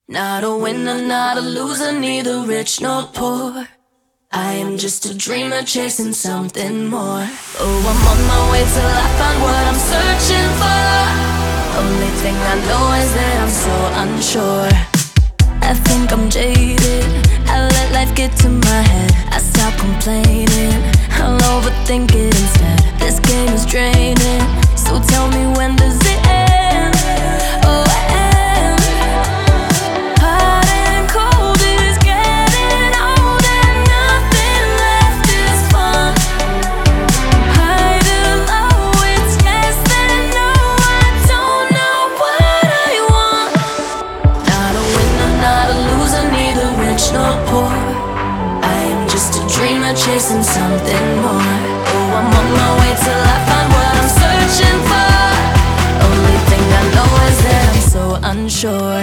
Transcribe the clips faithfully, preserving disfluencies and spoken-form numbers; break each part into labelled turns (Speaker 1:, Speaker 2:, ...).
Speaker 1: Not a winner, not a loser, neither rich nor poor. I am just a dreamer chasing something more. Oh, I'm on my way till I find what I'm searching for. Only thing I know is that I'm so unsure. I think I'm jaded, I let life get to my head. I stop complaining, I'll overthink it instead. This game is draining, so tell me, when does it end? Oh, end. Hot and cold is getting old, and nothing left is fun. High to low, it's yes and no. I don't know what I want. Not a winner, not a loser, neither rich nor poor. I am just a dreamer chasing something more. Oh, I'm on my way till I find what I'm searching for. Only thing I know is that I'm so unsure.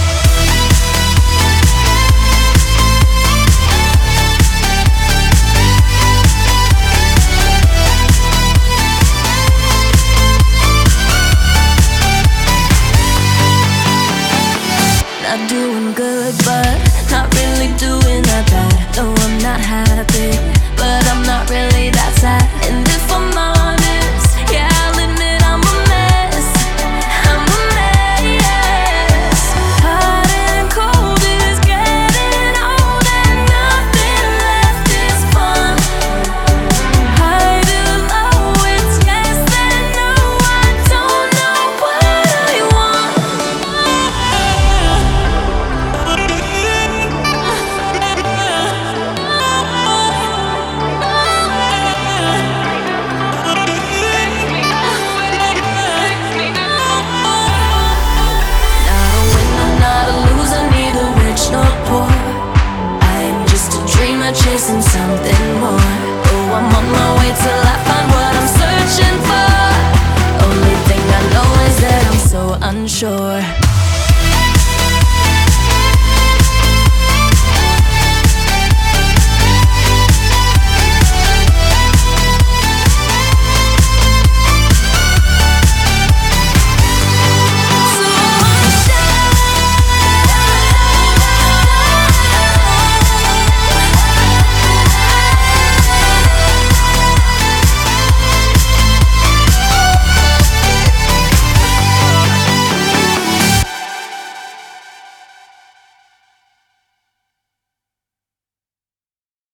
Speaker 1: Not doing good, but not really doing that bad. No, I'm not happy, but I'm not really that sad. And if I'm honest, yeah, I'll admit I'm a mess. I'm a mess. Hot and cold is getting old, and nothing left is fun. High to low, it's yes and no. I don't know what I want. Chasing something more. Oh, I'm on my way till I find what I'm searching for. Only thing I know is that I'm so unsure.